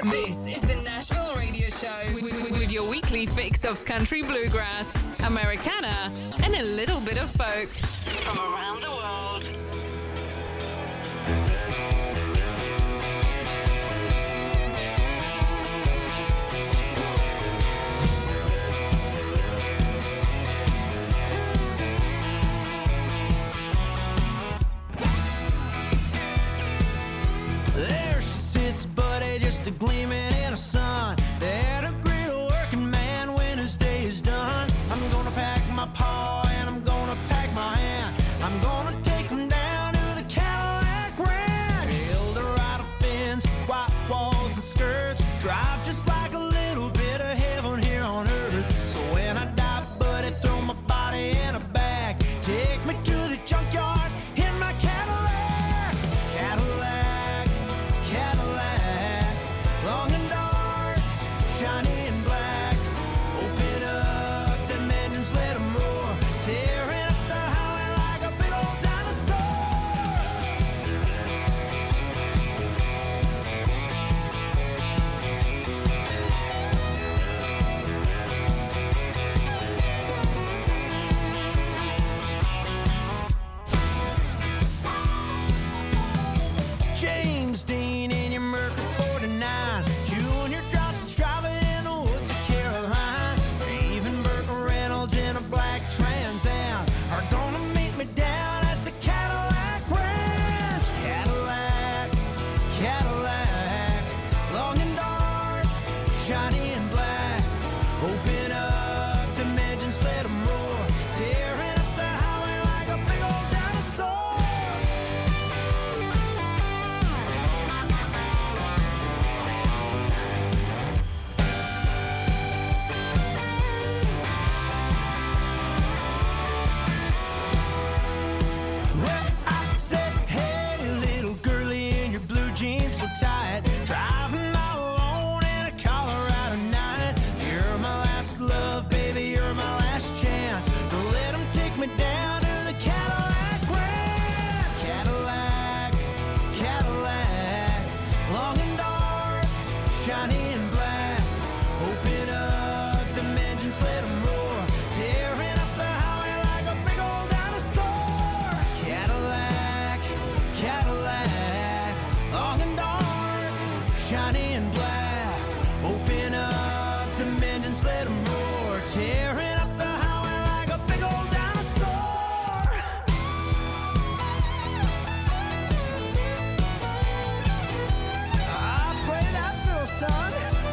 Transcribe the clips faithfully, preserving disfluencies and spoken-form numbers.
This is the Nashville Radio Show with, with your weekly fix of country bluegrass, Americana, and a little bit of folk from around the world. There she sits, buddy, just a gleaming in the sun. That a great working man when his day is done. I'm gonna pack my paw and I'm gonna pack my hand. I'm gonna take him down to the Cadillac Ranch. Eldorado fins, white walls and skirts. Drive just like a little bit of heaven here on earth. So when I die, buddy, throw my body in a bag. Take me to the junkyard in my Cadillac. Cadillac, Cadillac, long and dark, shiny and black. Open up them engines, let them roar, tearing up the highway like a big old dinosaur. James Dean in your Mercury forty-nine, Junior Johnson's driving in the woods of Caroline, or even Burt Reynolds in a black Trans Am are gonna meet me down at the Cadillac Ranch. Cadillac, Cadillac, long and dark, shiny and black. Open up the engines, let them roar, tearing up the highway like a big old dinosaur. Well, I said, hey, little girlie in your blue jeans so tight, driving all alone in a Colorado night. You're my last love, baby, you're my last chance. Don't let them take me down to the Cadillac Ranch. Cadillac, Cadillac, long and dark, shiny and black. Open up the engines, let them roar, tearing up the highway like a big old dinosaur. Cadillac, Cadillac, long and dark, shiny and black. Open up the engines, let them roar, tearing up the highway like a big old dinosaur. I play that fiddle, son.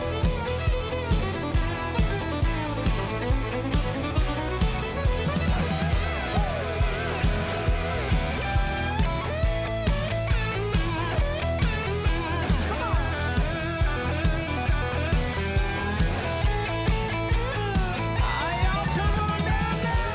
Ah, y'all come on down now.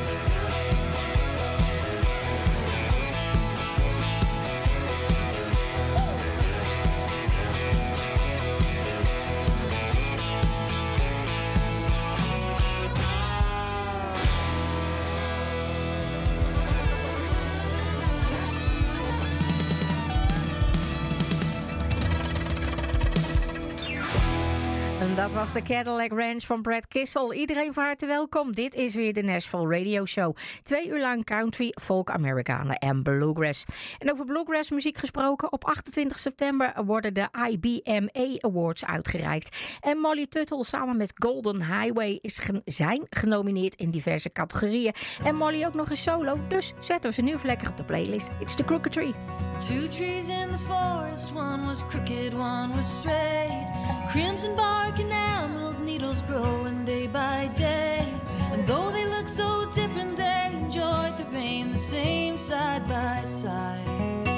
En dat was de Cadillac Ranch van Brad Kissel. Iedereen van harte welkom. Dit is weer de Nashville Radio Show. Twee uur lang country, folk, Amerikanen en bluegrass. En over bluegrass muziek gesproken, op achtentwintig september worden de I B M A Awards uitgereikt. En Molly Tuttle samen met Golden Highway is gen- zijn genomineerd in diverse categorieën. En Molly ook nog eens solo, dus zetten we ze nu even lekker op de playlist. It's the Crooked Tree. Two trees in the forest, one was crooked, one was straight. Crimson bark and emerald needles growing day by day. And though they look so different, they enjoyed the rain the same side by side.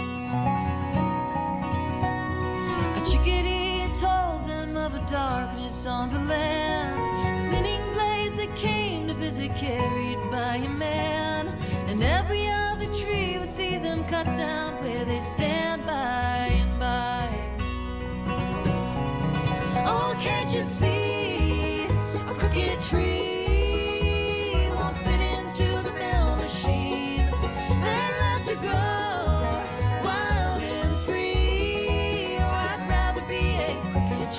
A chickadee had told them of a darkness on the land, spinning blades that came to visit carried by a man. And every other tree would see them cut down where they stand by and by. Oh, can't you see a crooked tree won't fit into the mill machine? They're left to grow wild and free. Oh, I'd rather be a crooked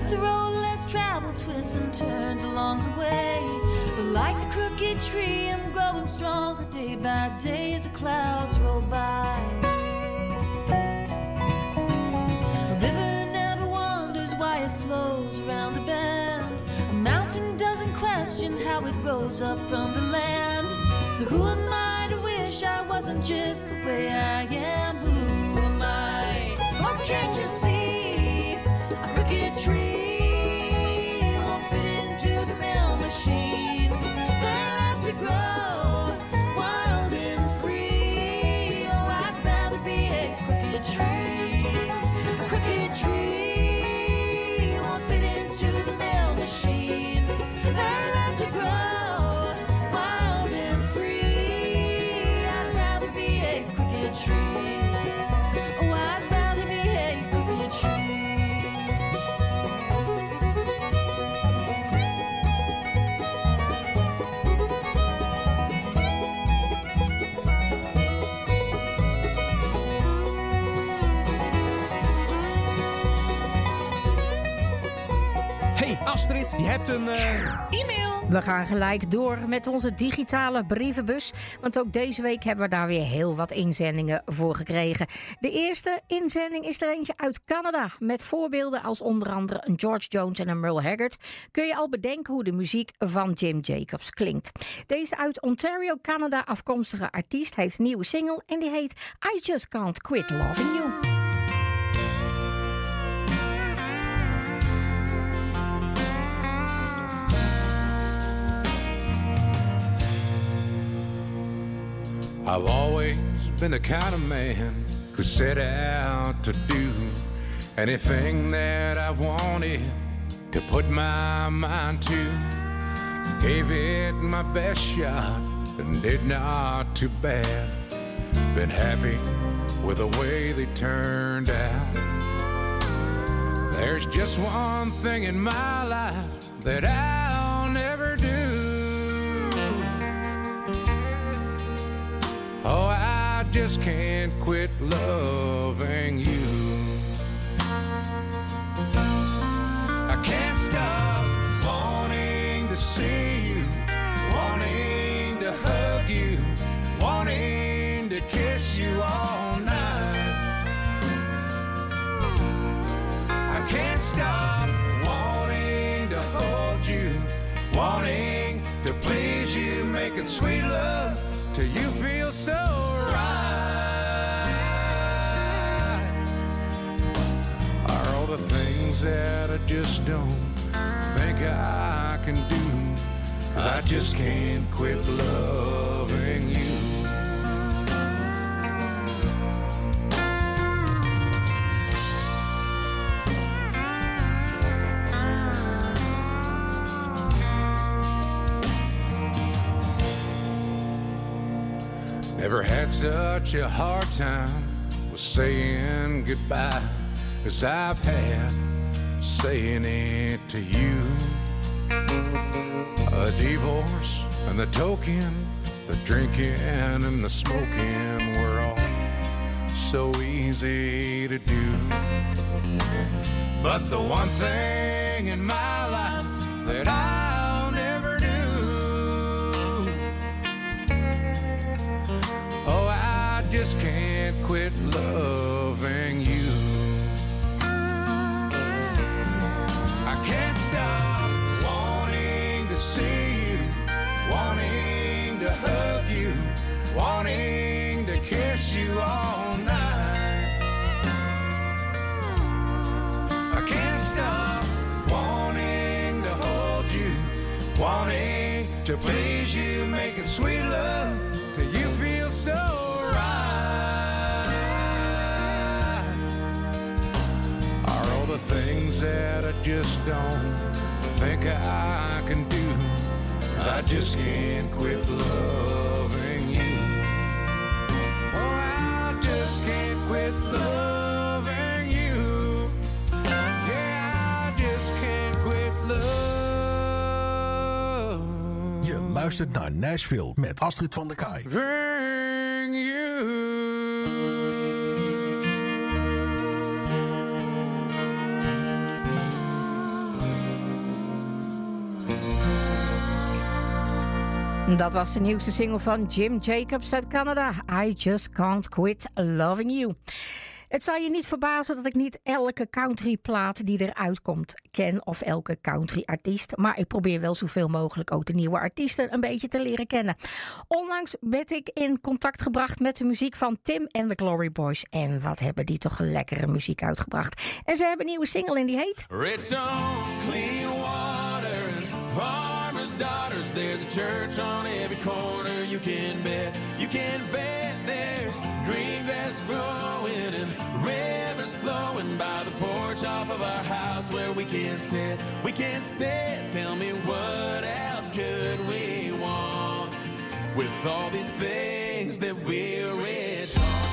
Up the road less traveled, twists and turns along the way. But like the crooked tree, I'm growing stronger day by day as the clouds roll by. A river never wonders why it flows around the bend. A mountain doesn't question how it rose up from the land. So who am I to wish I wasn't just the way I am? Who am I? What can't you see? A crooked tree won't fit into the mill machine. They'll have to grow wild and free. Oh, I'd rather be a crooked tree. A crooked tree won't fit into the mill machine. They'll have to grow wild and free. I'd rather be a crooked tree. Oh, I'd rather be a crooked tree. Hey Astrid, je hebt een uh, e-mail. We gaan gelijk door met onze digitale brievenbus. Want ook deze week hebben we daar weer heel wat inzendingen voor gekregen. De eerste inzending is er eentje uit Canada. Met voorbeelden als onder andere een George Jones en een Merle Haggard. Kun je al bedenken hoe de muziek van Jim Jacobs klinkt. Deze uit Ontario, Canada afkomstige artiest heeft een nieuwe single. En die heet I Just Can't Quit Loving You. I've always been the kind of man who set out to do anything that I wanted to put my mind to. Gave it my best shot and did not too bad. Been happy with the way they turned out. There's just one thing in my life that I'll never do. Oh, I just can't quit loving you. I can't stop wanting to see you, wanting to hug you, wanting to kiss you all night. I can't stop wanting to hold you, wanting to please you, making sweet love till you feel so right. Are all the things that I just don't think I can do, 'cause I just can't quit loving you. Never had such a hard time with saying goodbye as I've had saying it to you. A divorce and the token, the drinking and the smoking were all so easy to do. But the one thing in my life that I'll never do, oh, I just can't quit loving you. I can't stop wanting to see you, wanting to hug you, wanting to kiss you all night. I can't stop wanting to hold you, wanting to please you, making sweet love till you feel so right. Are all the things that I just don't think I can do, 'cause I just can't quit loving you. Oh, I just can't quit loving you. Yeah, I just can't quit love. Je luistert naar Nashville met Astrid van der Kaai. Loving you. Dat was de nieuwste single van Jim Jacobs uit Canada. I Just Can't Quit Loving You. Het zal je niet verbazen dat ik niet elke countryplaat die eruit komt ken of elke country-artiest. Maar ik probeer wel zoveel mogelijk ook de nieuwe artiesten een beetje te leren kennen. Onlangs werd ik in contact gebracht met de muziek van Tim and the Glory Boys. En wat hebben die toch lekkere muziek uitgebracht. En ze hebben een nieuwe single en die heet... Rich on clean water and farmers' daughters. There's a church on every corner. You can bet, you can bet there's green grass growing and rivers flowing by the porch off of our house where we can sit, we can sit. Tell me what else could we want with all these things that we're rich on?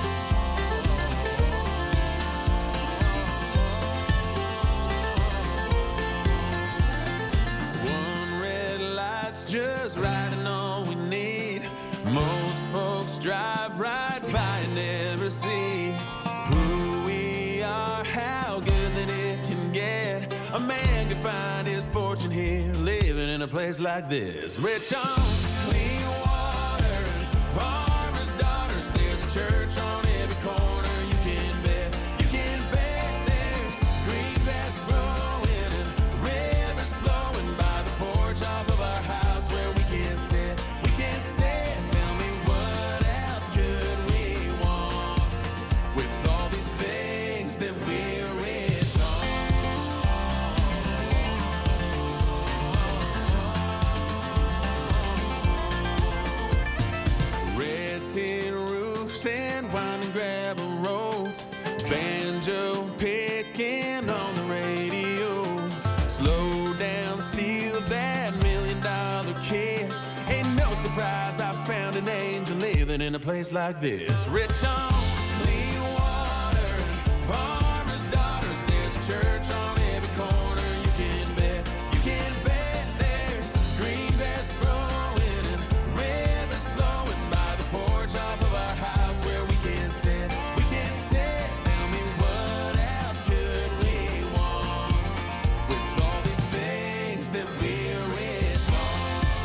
One red light's just right and all we need. Most folks drive right by and never see who we are, how good that it can get. A man can find his fortune here, living in a place like this. Rich on clean water, farmers' daughters. There's a church on every corner. You can bet, you can bet there's green grass growing and rivers flowing by the porch off of our house where we can sit, we can sit. That we're rich on. Red tin roofs and winding gravel roads, banjo picking on the radio. Slow down, steal that million dollar kiss. Ain't no surprise I found an angel living in a place like this. Rich on clean water, farmers' daughters. There's a church on every corner. You can bet, you can bet there's green grass growing and rivers flowing by the porch off of our house where we can sit, we can sit. Tell me what else could we want with all these things that we're rich on?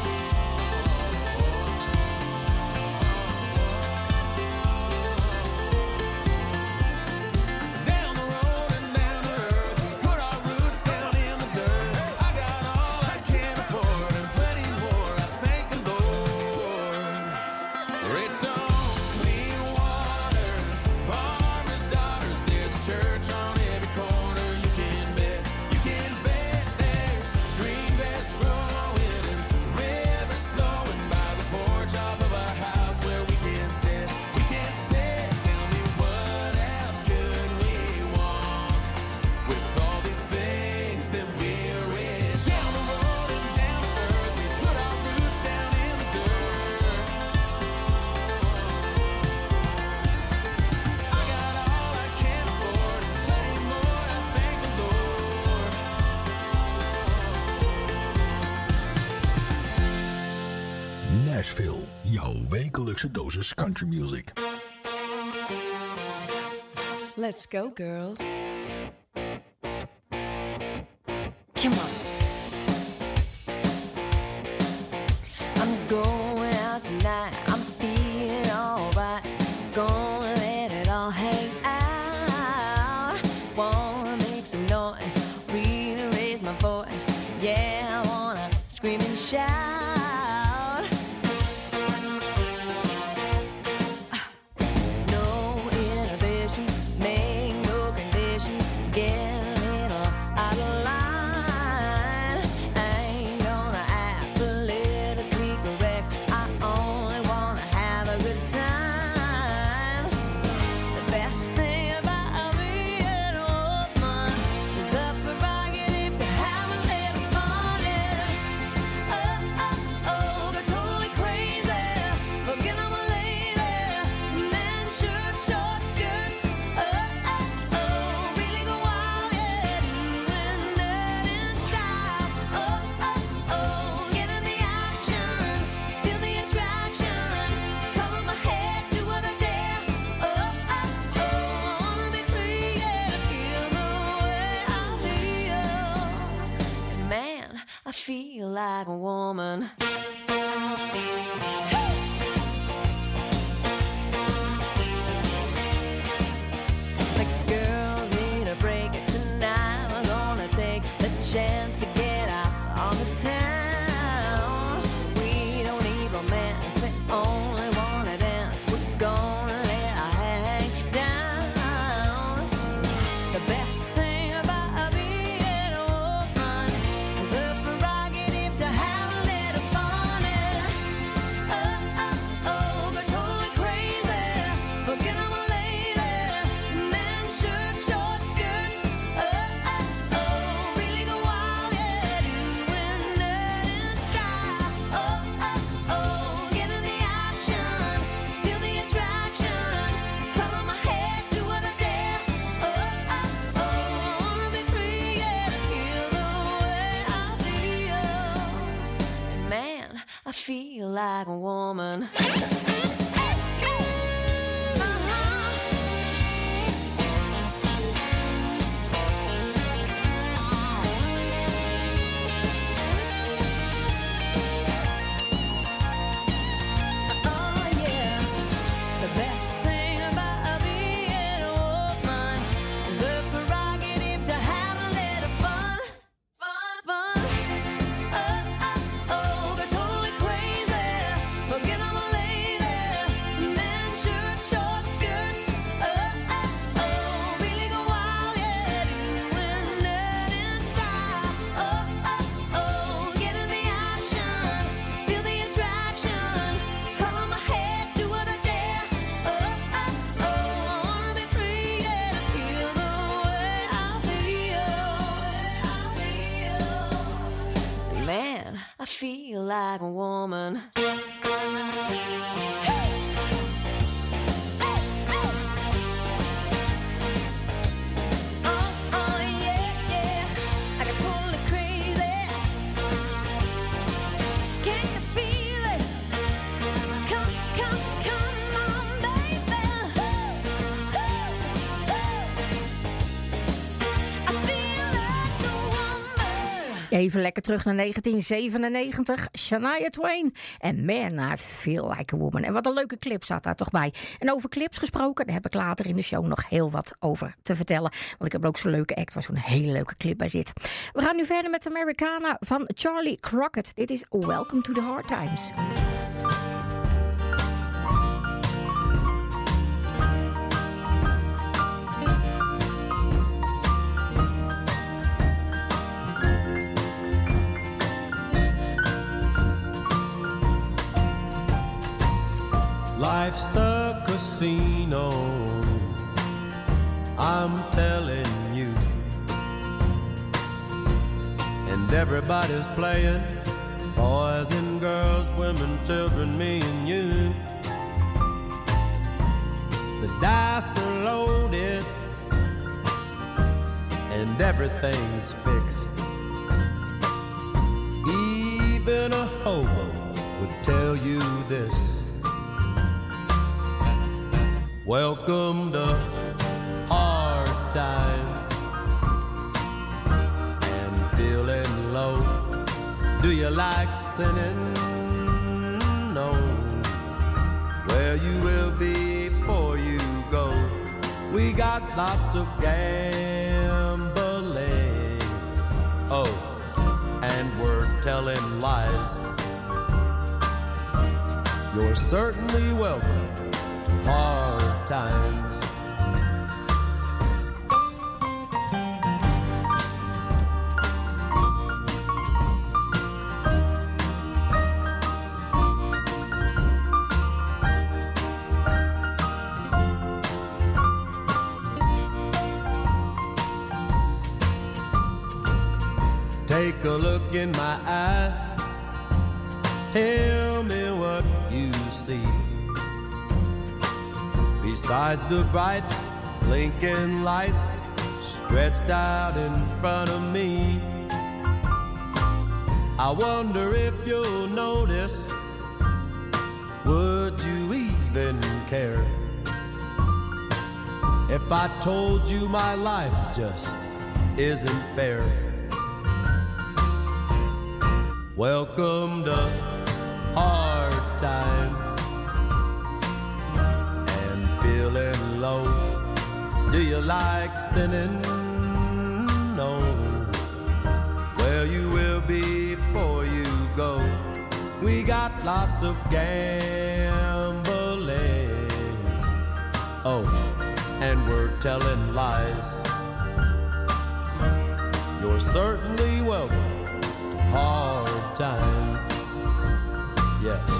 Down the road and down to earth, we put our roots down in the dirt. I got all I can afford and plenty more, I thank the Lord. Rich on clean water, farmers' daughters. There's a church on every corner. You can bet, you can bet there's green grass growing and rivers flowing by the porch off of our house where we can sit, we can sit. Tell me what else could we want with all these things that we're rich. Down the road and down to earth, we put our roots down in the dirt. I got all I can afford and plenty more, I thank the Lord. Nashville, jouw wekelijkse dosis country music. Let's go, girls. Come on. I'm going out tonight. I'm feeling alright. Gonna let it all hang out. Wanna make some noise. Really raise my voice. Yeah, I wanna scream and shout. No inhibitions, make no conditions. Get a little out of line. I ain't gonna act politically correct. I only wanna have a good time. The best thing about being a woman is the prerogative to have a little fun. Yeah. Oh, oh, I feel like a woman. The girls need a break tonight. We're gonna take the chance to get out on the town. We don't need romance, we only wanna dance. We're gonna let our hang down. The best thing about being a woman is the prerogative to have a little fun. And oh, oh, oh, go totally crazy. Forget I'm a lady. Men, shirt, short skirts. Oh, oh, oh, really go wild, yeah. Doing that in sky. Oh, oh, oh, get in the action. Feel the attraction. Color my head, do what I dare. Oh, oh, oh, I wanna be free, yeah, to feel the way I feel. And man, I feel like a woman. Oh yeah, the best thing about being a woman is the prerogative to have a little fun, fun, fun. Oh, oh, oh, go totally crazy. Forget I'm a lady. Men, shirt, short skirts. Oh, oh, oh, really go wild, yeah. Doing that in style. Oh, oh, oh, get in the action. Feel the attraction. Color my head, do what I dare. Oh, oh, oh, I wanna be free, yeah, to feel the way I feel. Man, I feel like a woman. Oh, oh, yeah, yeah, I got totally crazy. Can you feel it? Come, come, come on, baby. I feel like a woman. Even lekker terug naar negentien zevenennegentig. Shania Twain en Man, I Feel Like a Woman. En wat een leuke clip staat daar toch bij. En over clips gesproken, daar heb ik later in de show nog heel wat over te vertellen. Want ik heb ook zo'n leuke act waar zo'n hele leuke clip bij zit. We gaan nu verder met Americana van Charlie Crockett. Dit is Welcome to the Hard Times. Life's a casino, I'm telling you. And everybody's playing, boys and girls, women, children, me and you. The dice are loaded and everything's fixed. Even a hobo would tell you this. Welcome to hard times and feeling low. Do you like sinning? No. Where you will be before you go. We got lots of gambling. Oh, and we're telling lies. You're certainly welcome to hard times. Take a look in my eyes, tell me what you see. Besides the bright blinking lights stretched out in front of me, I wonder if you'll notice, would you even care if I told you my life just isn't fair? welcome to hard times and feeling low. Do you like sinning? No. Well, you will before you go. We got lots of gambling. Oh, and we're telling lies. You're certainly welcome to hard times. Yes.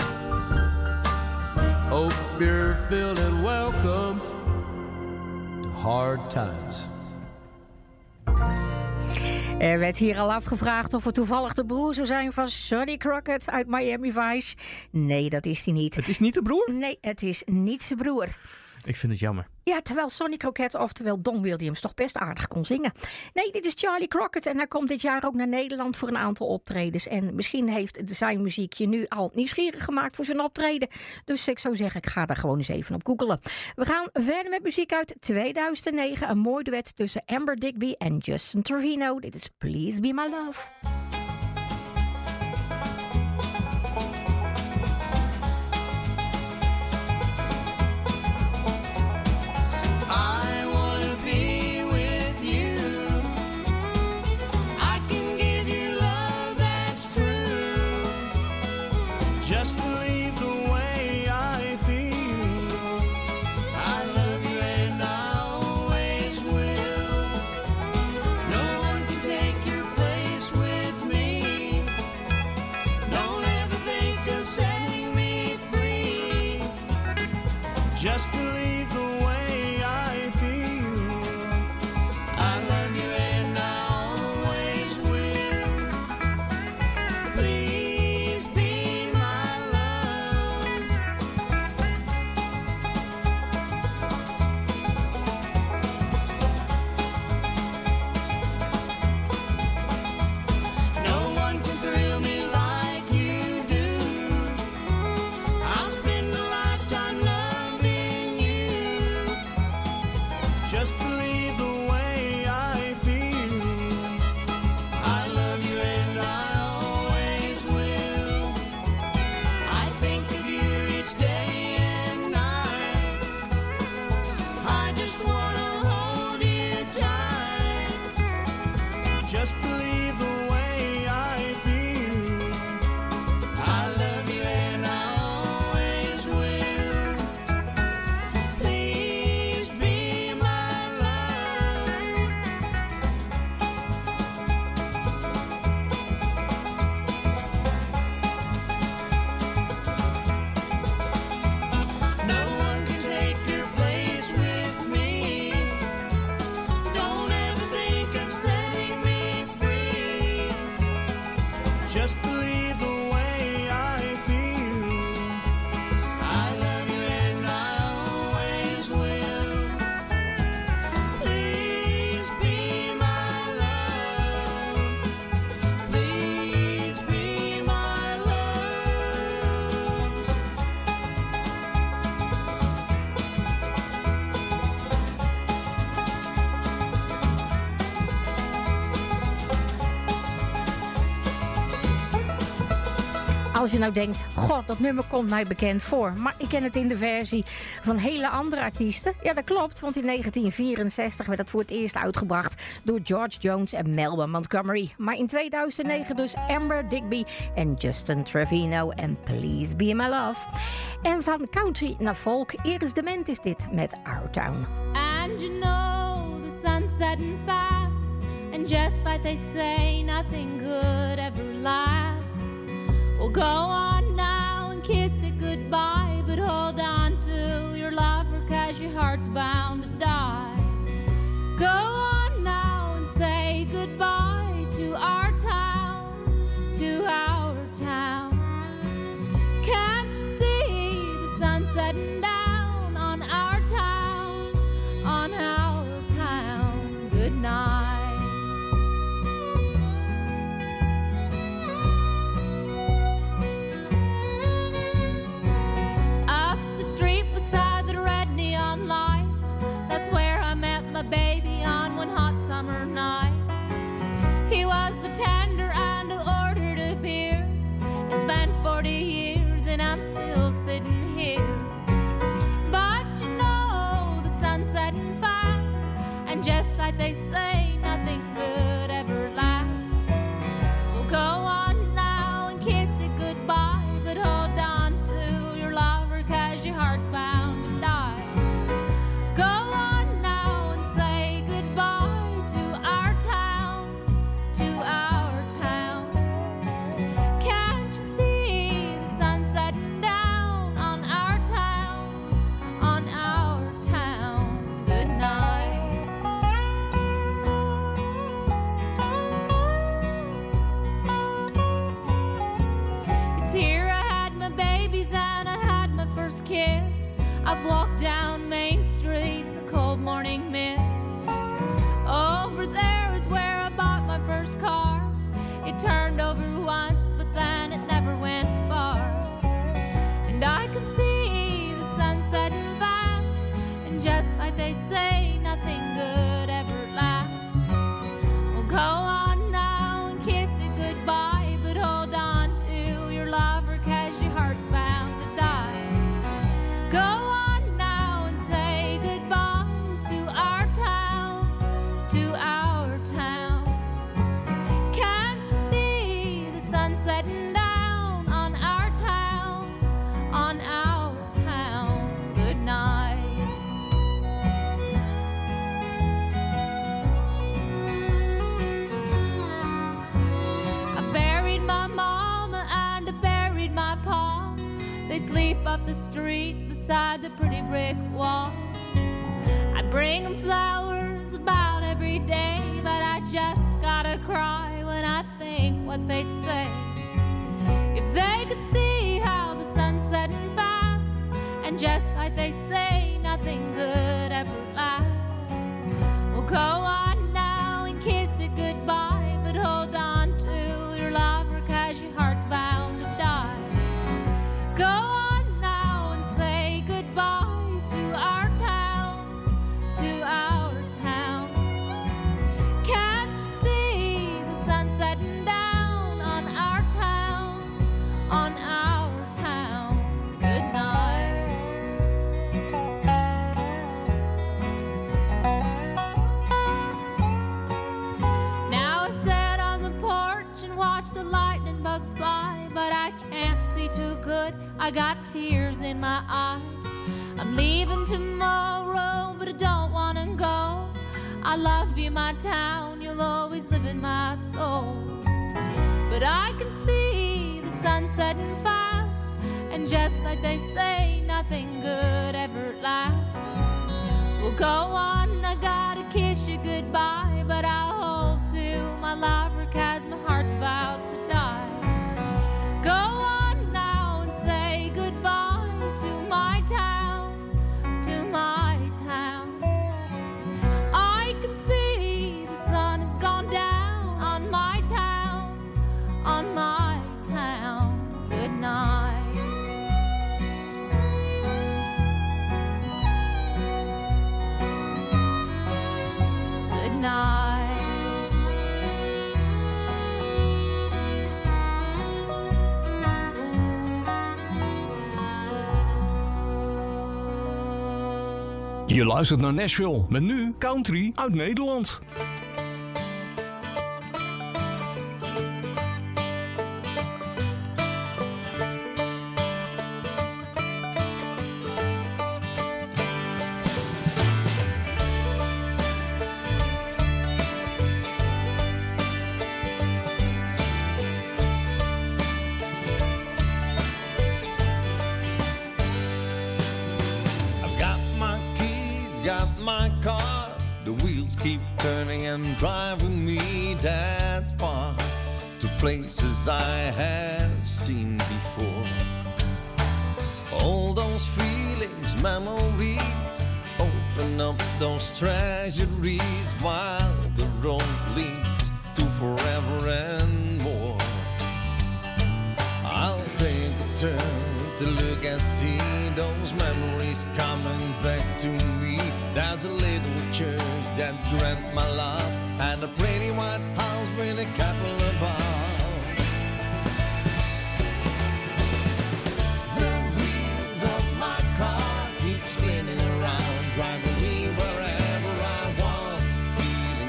Hope you're feeling welcome to hard times. Er werd hier al afgevraagd of het toevallig de broer zou zijn van Sonny Crockett uit Miami Vice. Nee, dat is hij niet. Het is niet de broer? Nee, het is niet zijn broer. Ik vind het jammer. Ja, terwijl Sonny Crockett, oftewel Don Williams, toch best aardig kon zingen. Nee, dit is Charlie Crockett en hij komt dit jaar ook naar Nederland voor een aantal optredens. En misschien heeft zijn muziek je nu al nieuwsgierig gemaakt voor zijn optreden. Dus ik zou zeggen, ik ga daar gewoon eens even op googelen. We gaan verder met muziek uit tweeduizend negen. Een mooi duet tussen Amber Digby en Justin Trevino. Dit is Please Be My Love. Just believe the way I feel. I love you and I always will. Please be my love. No one can thrill me like you do. I'll spend a lifetime loving you. Just believe the way I feel. I love you and I always will. I think of you each day and night. I just wanna hold you tight. Just believe the way I feel. I love you and I always will. Please be my love. No one can take your place with me. Don't ever think of setting me free. Just believe the way I feel. I love you and I always will. Please be my love. Please be my love. Als je nou denkt, god, dat nummer komt mij bekend voor. Maar ik ken het in de versie van hele andere artiesten. Ja, dat klopt, want in negentien vierenzestig werd het voor het eerst uitgebracht door George Jones en Melba Montgomery. Maar in tweeduizend negen dus Amber Digby en Justin Trevino en Please Be My Love. En van country naar folk, Iris Dement is dit met Our Town. And you know the sun's setting fast, and just like they say, nothing good ever lasts. Well, go on now and kiss it goodbye, but hold on to your lover, 'cause your heart's bound to die. Go on now and say goodbye to our town, to our town. Can't you see the sun setting down on our town, on our town? Good night. Up the street beside the red neon light, that's where I met my baby on one hot summer night. He was the tender and the order to be they say nothing good ever lasts. Well, go on now and kiss it goodbye, but hold on to your lover, 'cause your heart's bound to die. Go on now and say goodbye to our town, to our town. Can't you see the sun setting down on our town, on our town? Good night. It's here I had my babies and I had my first kiss. I've walked down Main Street, the cold morning mist. Over there is where I bought my first car. It turned over once, but then it never went far. And I can see the sun setting fast, and just like they say, nothing good ever lasts. Well, go on now and kiss it goodbye, but hold on to your lover, 'cause your heart's bound to die. Go on now and say goodbye to our town, to our town. Can't you see the sun setting down on our town, on our town? Good night. I buried my mama and I buried my pa. They sleep up the street beside the pretty brick wall. I bring them flowers about every day, but I just gotta cry when I think what they'd say. If they could see how the sun's setting fast, and just like they say, nothing good ever lasts. Well, go on now and kiss it goodbye, but hold on to your lover, 'cause your heart's bound to die. Go on now and say goodbye to our town, to our town. Can't you see the sun setting down on our town, on our town? Good night. Now I sit on the porch and watch the lightning bugs fly, but I can't see too good. I got tears in my eyes. I'm leaving tomorrow, but I don't wanna go. I love you, my town, you'll always live in my soul. But I can see the sun setting fast, and just like they say, nothing good ever lasts. Well, go on, I gotta kiss you goodbye, but I'll hold to my lover, 'cause my heart's about to die. Go on now and say goodbye to my town, to my town. I can see the sun has gone down on my town, on my town. Good night. Good night. Je luistert naar Nashville, met nu country uit Nederland. Got my car, the wheels keep turning and driving me that far to places I have seen before. All those feelings, memories, open up those treasuries while the road leads to forever and more. I'll take a turn to look and see those memories coming back to me. There's a little church that grant my love, and a pretty white house with a couple above. The wheels of my car keep spinning around, driving me wherever I want, feeling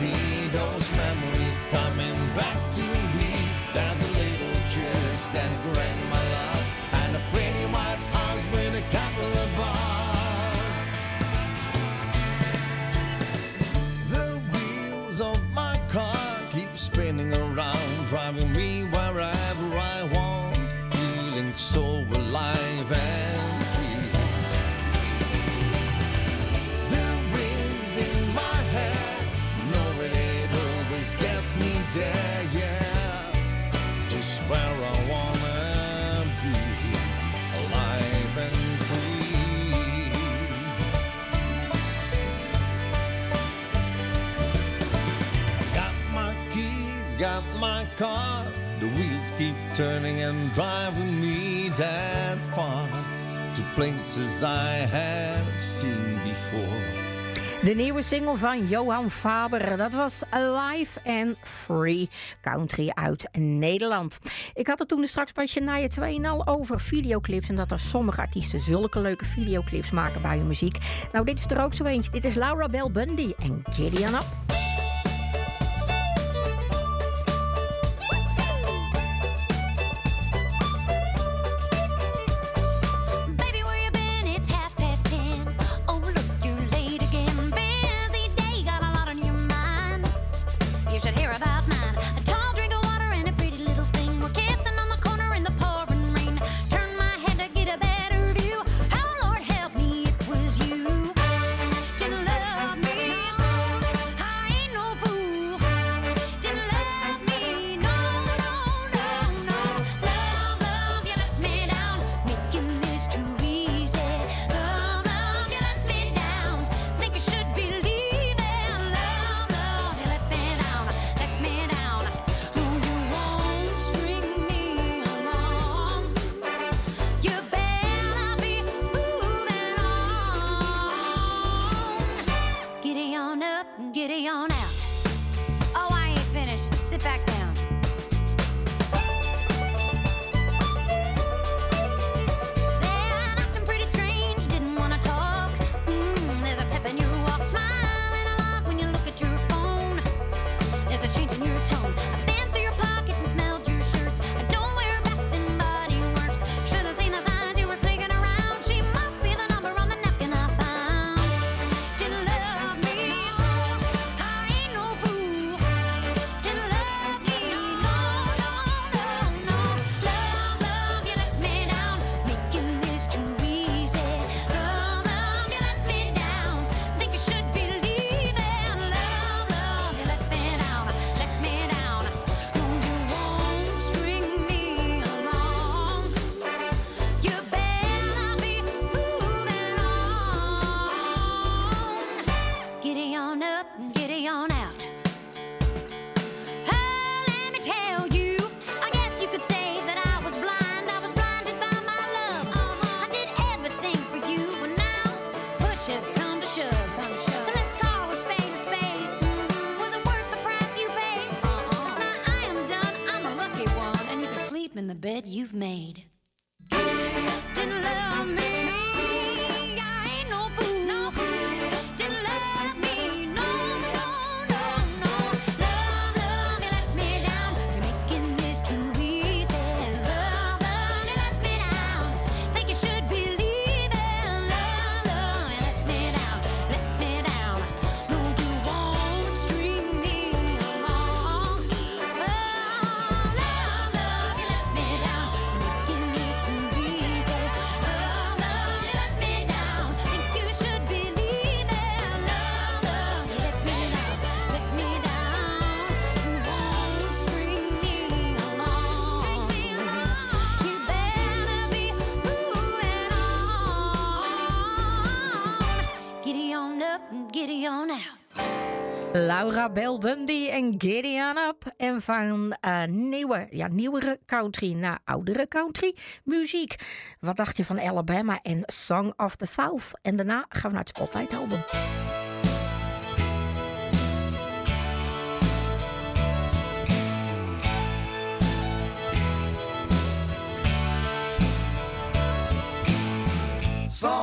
see those memories coming back to me. There's a little church that granted my love, and a pretty white house with a couple of bars. The wheels of my car keep spinning around, driving me wherever I want, feeling so alive and free. The wind in my hair, knowing it always gets me there, yeah, just where I wanna be, alive and free. Got my keys, got my car, the wheels keep turning and driving me that far, to places I have seen before. De nieuwe single van Johan Faber, dat was Alive and Free, country uit Nederland. Ik had het toen straks bij Shania Twain al over videoclips en dat er sommige artiesten zulke leuke videoclips maken bij hun muziek. Nou, dit is er ook zo eentje. Dit is Laura Bell Bundy en Gideon Up. In the bed you've made. Didn't love me, I ain't no fool. No fool. Didn't love me, no, no, no, no. Love, love, you let me down. You're making this too easy. Love, love, you let me down. Think you should be leaving. Love, love, you let me down. Let me down. No, you won't string me along. Oh, love, love, you let me down. Making this too easy. Love, love, you let me down. Think you should be leaving. Love, love, you let me down. Let me down. You won't string me along. You better be moving on. Giddy on up and giddy on out. Laura Bell Bundy en Gideon Up. En van uh, nieuwe, ja, nieuwere country naar oudere country muziek. Wat dacht je van Alabama en Song of the South? En daarna gaan we naar het Spotlight album.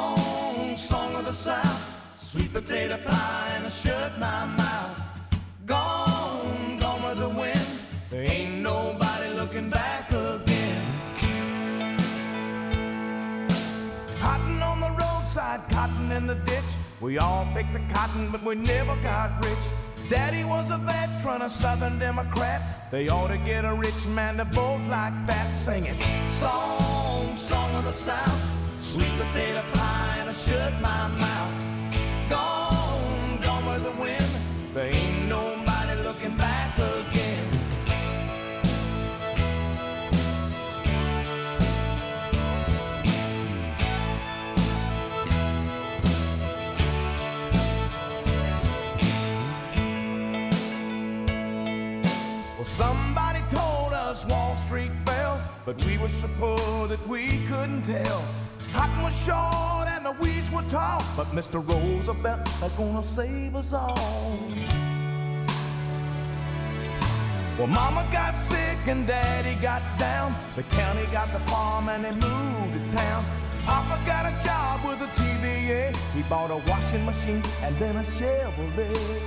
Song, song of the South, sweet potato pie and I shut my mouth. Gone the ditch. We all picked the cotton, but we never got rich. Daddy was a veteran, a Southern Democrat. They ought to get a rich man to vote like that, singing song, song of the South, sweet potato pie, and I shut my mouth. Gone, gone with the wind. There ain't nobody looking back again. Well, somebody told us Wall Street fell, but we were so poor that we couldn't tell. Cotton was short and the weeds were tall, but Mister Roosevelt is gonna save us all. Well, Mama got sick and Daddy got down. The county got the farm and they moved to town. Papa got a job with a T V A. He bought a washing machine and then a Chevrolet.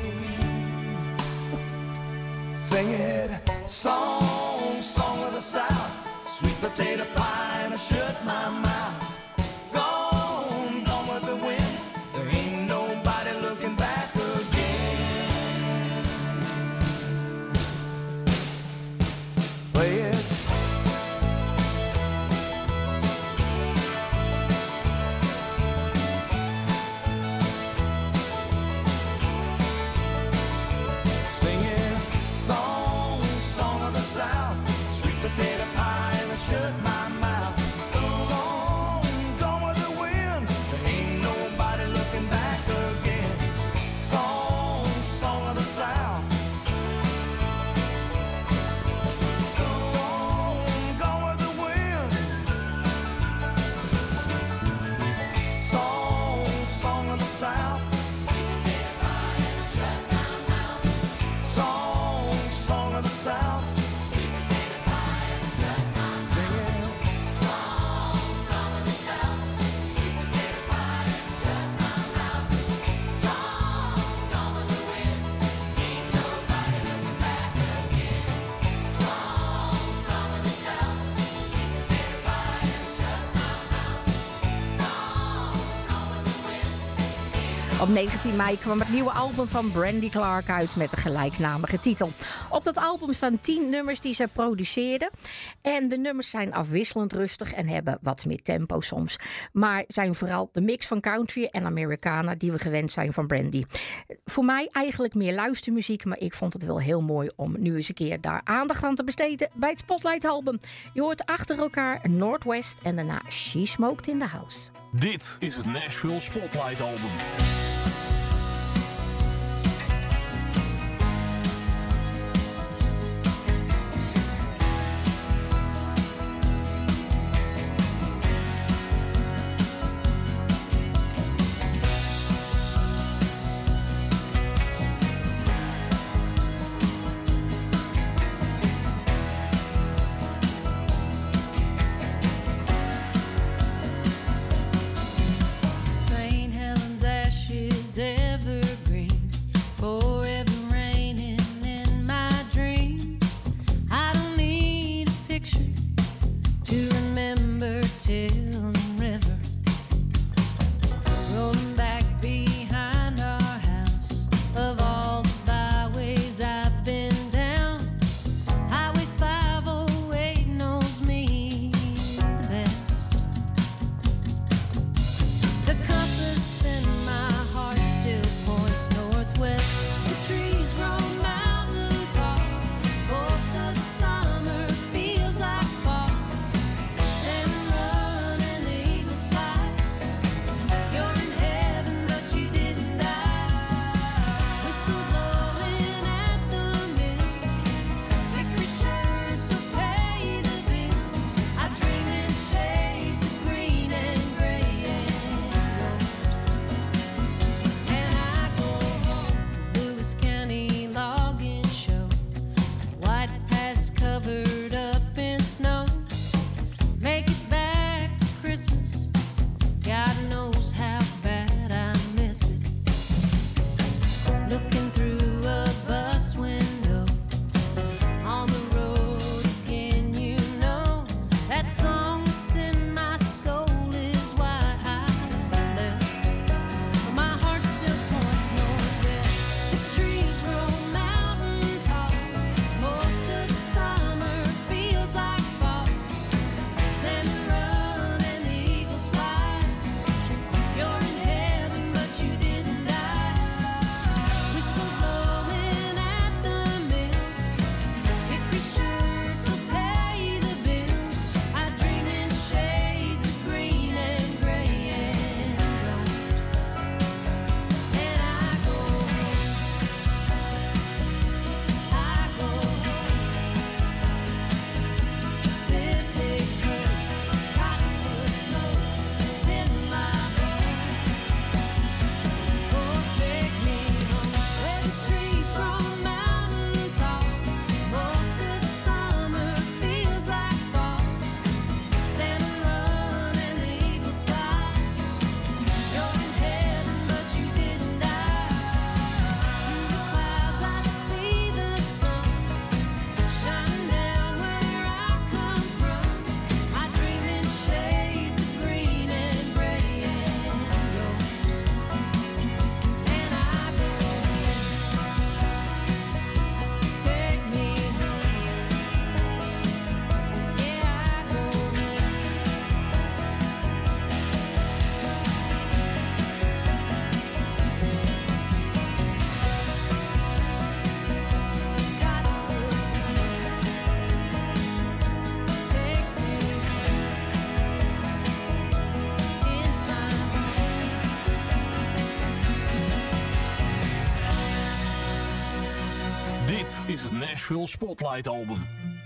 Sing it, song, song of the South, sweet potato pie, and I shut my mouth. Gone, gone with the wind. There ain't nobody looking back again. Play it. Singing, song, song of the South, sweet potato pie, and I shut my mouth. Gone, gone with the wind. There ain't nobody looking back again. Song, song of the South. Gone, gone with the wind. Song, song of the South. Song, song of the South. Op negentien mei kwam het nieuwe album van Brandy Clark uit met de gelijknamige titel. Op dat album staan tien nummers die ze produceerde. En de nummers zijn afwisselend rustig en hebben wat meer tempo soms. Maar zijn vooral de mix van country en Americana die we gewend zijn van Brandy. Voor mij eigenlijk meer luistermuziek, maar ik vond het wel heel mooi om nu eens een keer daar aandacht aan te besteden bij het Spotlight album. Je hoort achter elkaar Northwest en daarna She Smoked in the House. Dit is het Nashville Spotlight album. Saint Helens, Ashes. Dit is het Nashville Spotlight Album.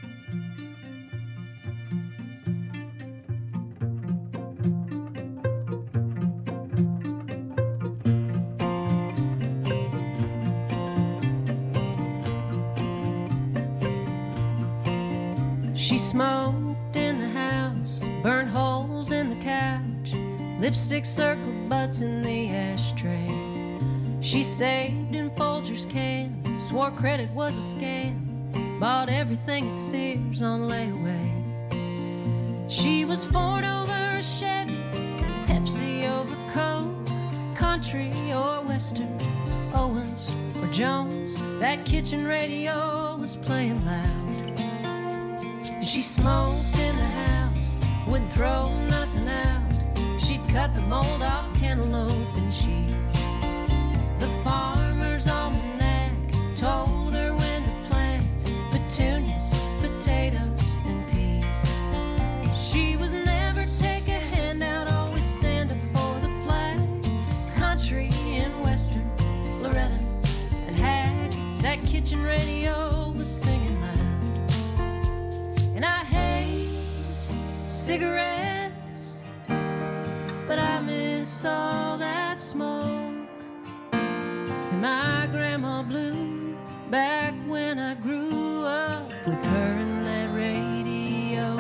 She smoked in the house, burned holes in the couch, lipstick circled butts in the ashtray. She saved in Folgers cans, swore credit was a scam, bought everything at Sears on layaway. She was Ford over a Chevy, Pepsi over Coke, country or western, Owens or Jones. That kitchen radio was playing loud. And she smoked in the house, wouldn't throw nothing out. She'd cut the mold off cantaloupe and cheese. The farmer's almanac told her when to plant petunias, potatoes, and peas. She was never take a handout, always stand up for the flag. Country and western, Loretta and Hag. That kitchen radio was singing loud. And I hate cigarettes, but I miss all that smoke that my grandma blew back when I grew up with her and that radio.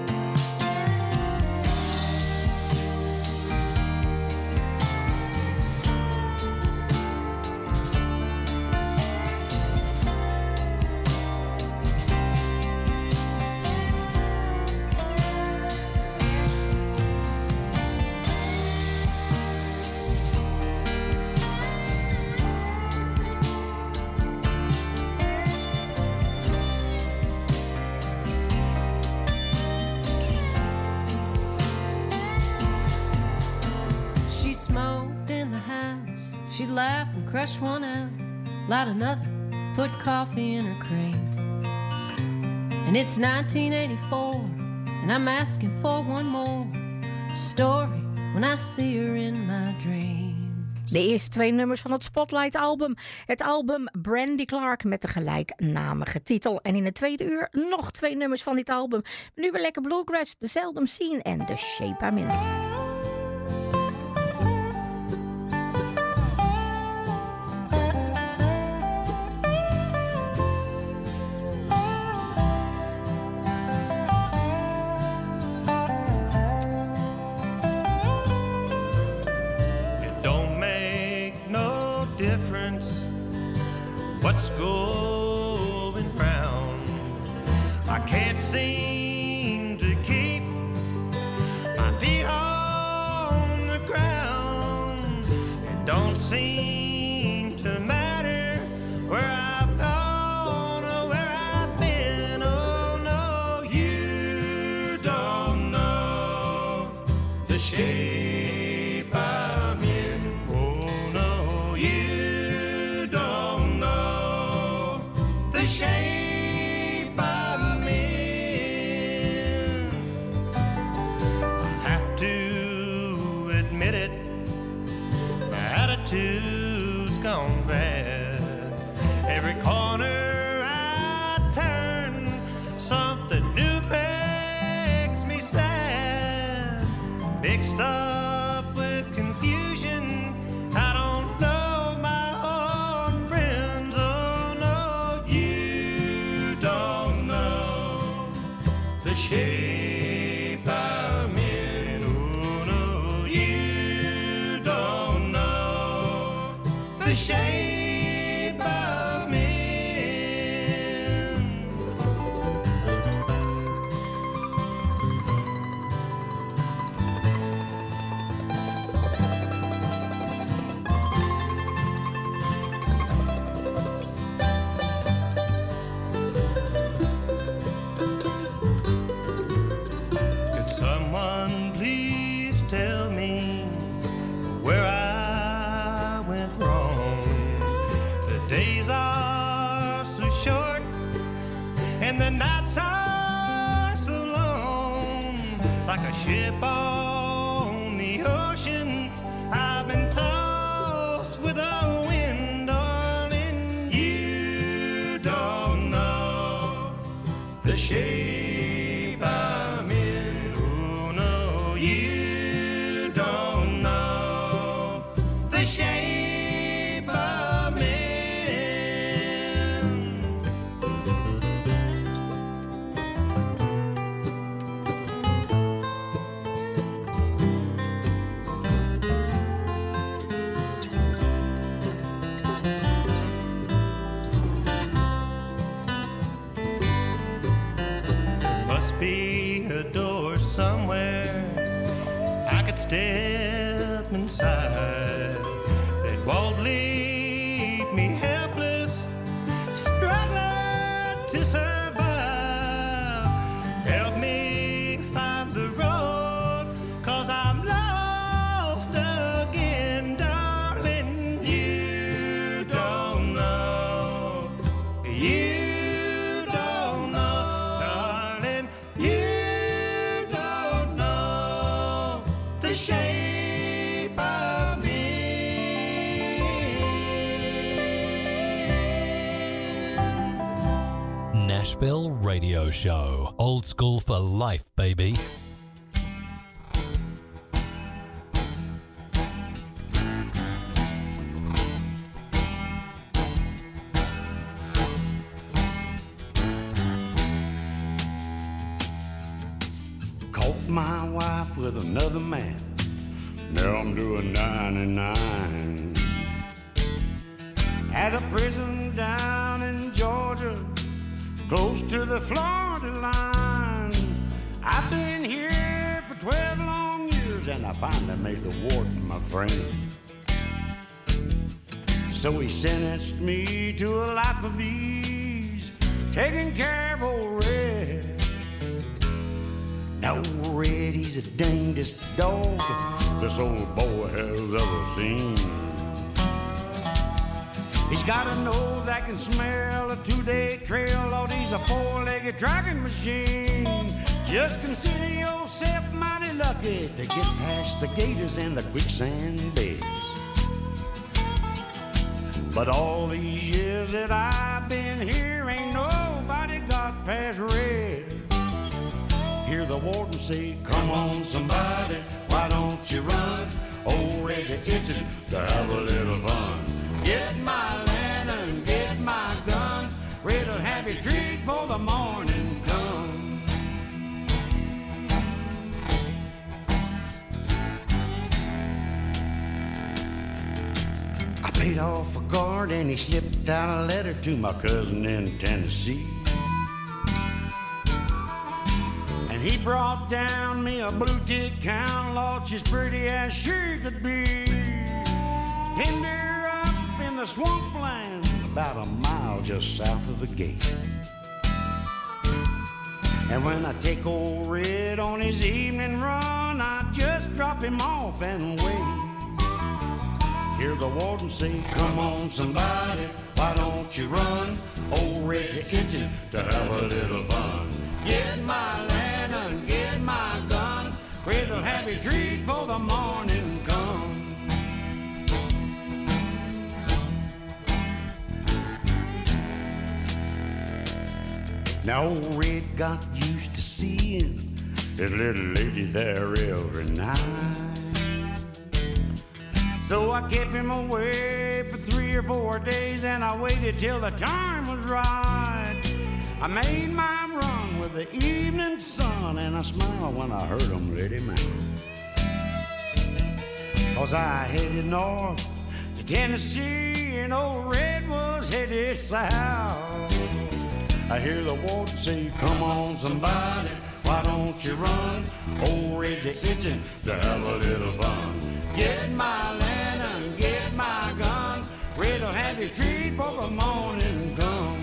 She'd laugh and crush one out, light another, put coffee in her cream. And it's nineteen eighty-four, and I'm asking for one more story when I see her in my dreams. De eerste twee nummers van het Spotlight album. Het album Brandy Clark met de gelijknamige titel. En in het tweede uur nog twee nummers van dit album. Nu weer lekker bluegrass, The Seldom Seen en The Shape I'm In. What's going round? I can't seem to keep my feet on the ground. It don't seem to matter where I've gone or where I've been. Oh no, you don't know the shape I'm in. Oh no, you don't know the shape I'm in. I have to admit it, my attitude's gone bad. Every corner I turn, something new makes me sad. Mixed up with confusion, I don't know my own friends. Oh no, you don't know the shape I'm in. Oh no, you don't know the shape I'm in. Could someone please tell me where I went wrong? The days are so short and the nights are so long. Like a ship on the ocean, I've been tossed with the wind, darling. You don't the shape I'm in. Oh no, you don't know the shape I'm in. Be a door somewhere I could step inside that won't leave me helpless, struggling to survive. Help me find the road, 'cause I'm lost again, darling. You don't know, you shape of me. Nashville Radio Show. Old school for life, baby. Caught my wife with another man. Now I'm doing ninety-nine. At a prison down in Georgia, close to the Florida line. I've been here for twelve long years, and I finally made the warden my friend. So he sentenced me to a life of ease, taking care of old Red. Now Red, he's the dangest dog this old boy has ever seen. He's got a nose that can smell a two-day trail. Lord, he's a four-legged dragging machine. Just consider yourself mighty lucky to get past the gators and the quicksand beds. But all these years that I've been here, ain't nobody got past Red. Hear the warden say, come on somebody, why don't you run? Old Red's itching to have a little fun. Get my lantern, get my gun. Red'll have you treat for the morning come. I paid off a guard and he slipped out a letter to my cousin in Tennessee. He brought down me a blue tick count, Lord, she's pretty as she could be. Pinned her up in the swampland, about a mile just south of the gate. And when I take old Red on his evening run, I just drop him off and wait. Hear the warden say, come on somebody, why don't you run? Old Red's itching to have a little fun. Get my lantern, get my gun. Red'll have you treat for the morning come. Now old Red got used to seeing his little lady there every night. So I kept him away for three or four days, and I waited till the time was right. I made my run with the evening sun, and I smiled when I heard him let him out. 'Cause I headed north to Tennessee, and old Red was headed south. I hear the warden say, come on somebody, why don't you run? Old Red's itching to have a little fun. Get my lantern, get my gun. Red'll have you treat for the morning come.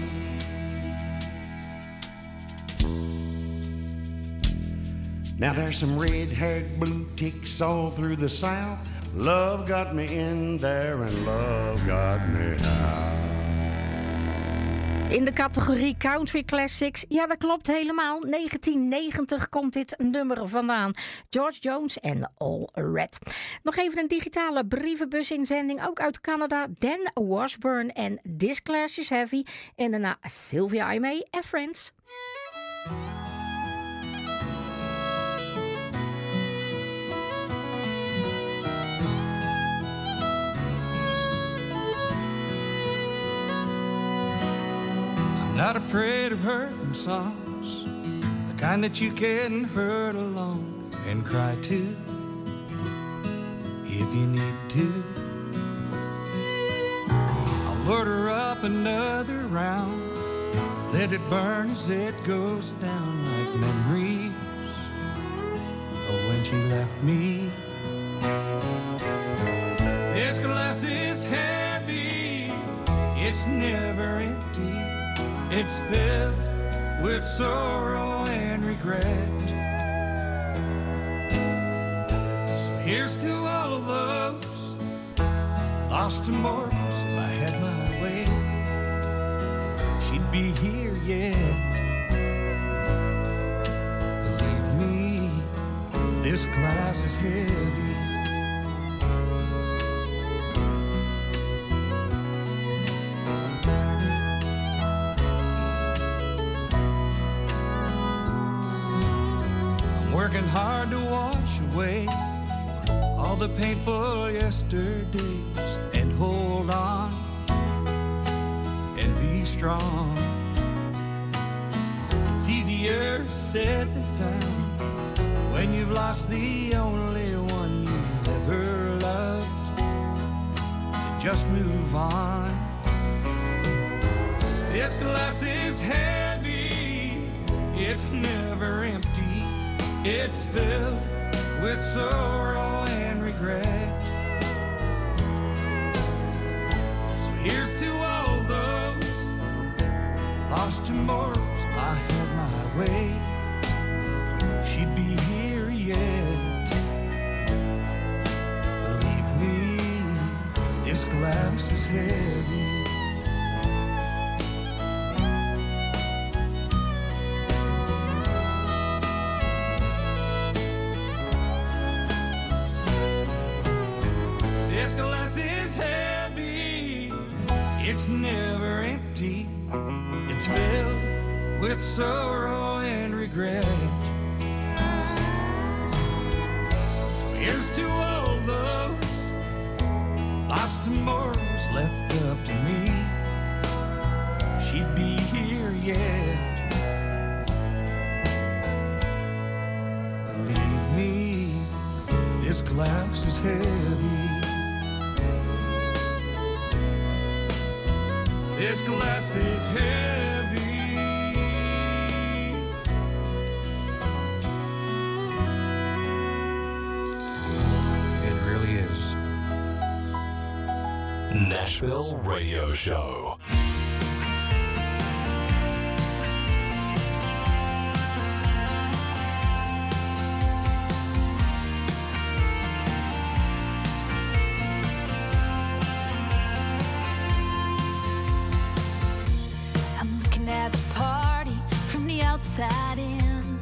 Now there's some red-haired blue ticks all through the South. Love got me in there and love got me out. In de categorie Country Classics, ja dat klopt helemaal. negentien negentig komt dit nummer vandaan. George Jones en All Red. Nog even een digitale brievenbus-inzending, ook uit Canada. Dan Washburn en This Clash is Heavy. En daarna Sylvia Aimee en Friends. Not afraid of hurting songs, the kind that you can hurt alone and cry to if you need to. I'll order up another round, let it burn as it goes down like memories of when she left me. This glass is heavy, it's never empty. It's filled with sorrow and regret. So here's to all of those lost immortals. If I had my way, she'd be here yet. Believe me, this glass is heavy. Working hard to wash away all the painful yesterdays and hold on and be strong. It's easier said than done when you've lost the only one you've ever loved, to just move on. This glass is heavy, it's never empty. It's filled with sorrow and regret. So here's to all those lost immortals. If I had my way, she'd be here yet. Believe me, this glass is heavy. This glass is heavy, it's never empty. It's filled with sorrow and regret. So here's to all those lost immortals left up to me. She'd be here yet. Believe me, this glass is heavy. This glass is heavy. It really is. Nashville Radio Show. Outside in.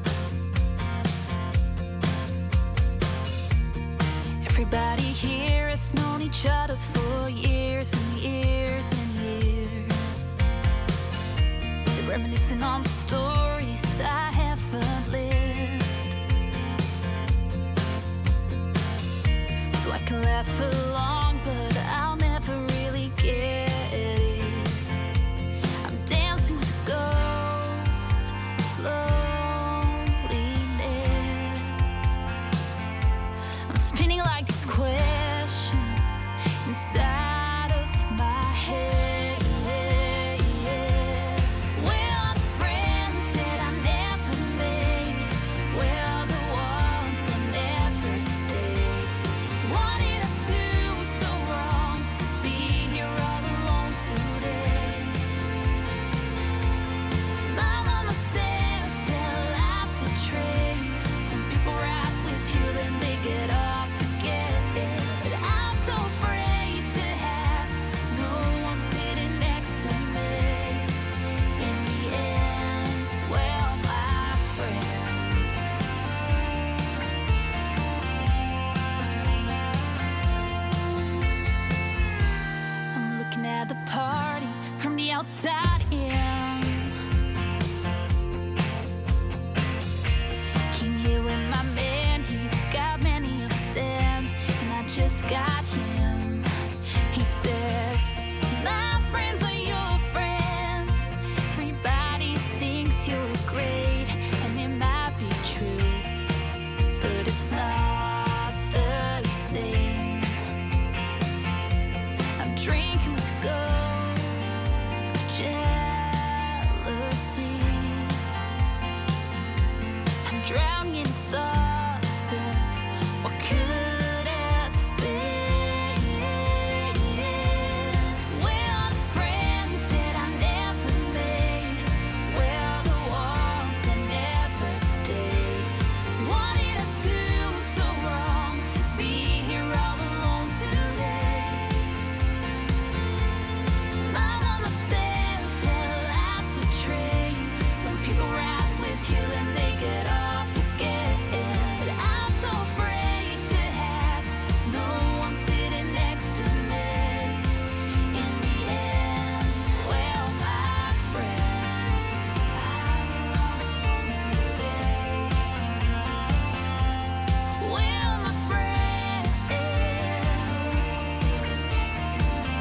Everybody here has known each other for years and years and years. They're reminiscing on the stories I haven't lived, so I can laugh along, but I'll never really get it. I'm dancing with the ghost. Spinning like these questions inside of my head. Where are the friends that I never made? Where are the ones that never stayed? What did I do drown in thoughts of what could have been. Where are the friends that I never made? Where are the walls that never stayed? What did I do so wrong to be here all alone today? My mama says that life's a train. Some people ride with you and they get off again. But I'm so afraid to have no one sitting next to me. In the end, well, my friends, I'm alone today. Well, my friends sitting next to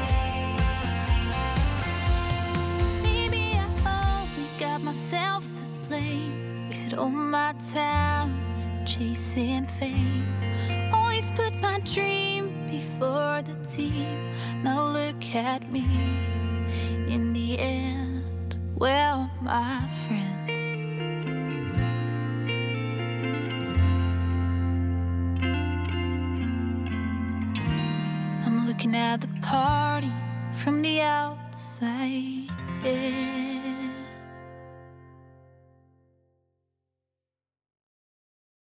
me. Maybe I only got myself to blame. Wasted all my time chasing fame. Always put my dream before the team. Now look at me. In the end, well, my friends, I'm looking at the party from the outside. Yeah.